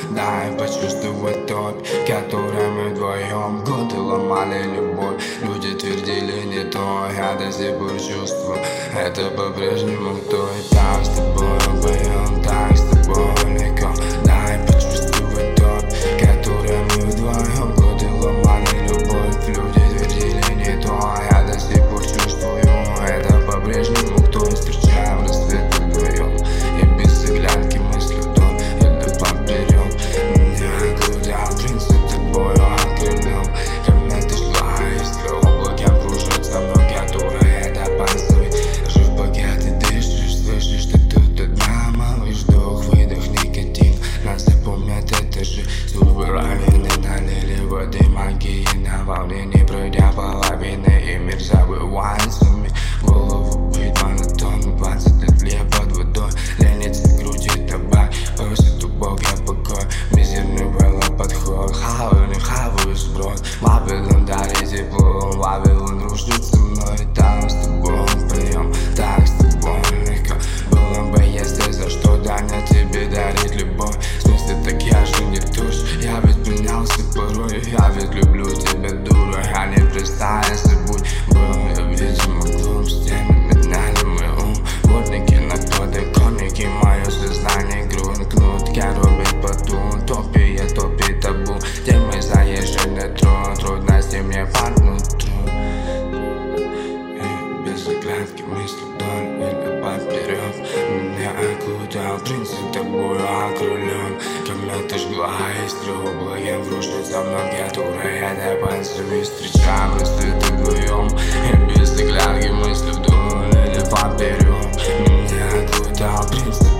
Дай почувствовать топь, которой мы вдвоем годы ломали любовь. Люди твердили не то, я до сих пор чувствую это по-прежнему то. И там с тобой вдвоем, так с тобой легко. Дай почувствовать топь, которой мы вдвоем годы ломали любовь. Люди твердили не то, я до сих пор чувствую это по-прежнему то. Встречаем рассвет вдвоем, и без оглядки мысли вдоль или поперед. Меня окружал принцип тобою окрылен. Комета шла искра, облаком кружится мной, которая допасует. Жив пока ты дышишь, слышишь, что тут одна. Малыш, вдох, выдох, никотин. Нас запомнят, это же судьбы равны. Налили воды магии на волне, пройдя половины, и мир забывается. Голову бит монотон, 20 лет лет под водой. Ленится, крутит табак, просит у Бога покой. Мизерный велоподход, хаваю сброд. Вавилон дарит тепло, Вавилон рушит со мной. Там с тобой вдвоем, так с тобой легко. Было бы, если за что Даня тебе дарит любовь. В смысле, так я же не туш, я ведь менялся порой. Я ведь люблю тебя, дура, я не пристаю, забудь. Был я, видимо, глуп, стены нагнали мой ум. Водники, наркоты, комики, мое сознание грунт. Кнут, коробит потом, топи, я топи табу. Темы заезжай на трон, трудности мне по нутру. Без оглядки мысли вдоль или поперед. Меня окутал принцип тобою окрылен. Комета жгла искры, облаком кружится мной, которая допасует. Встречаем рассвет вдвоем, и без оглядки мысли вдоль или поперед. Меня окутал принцип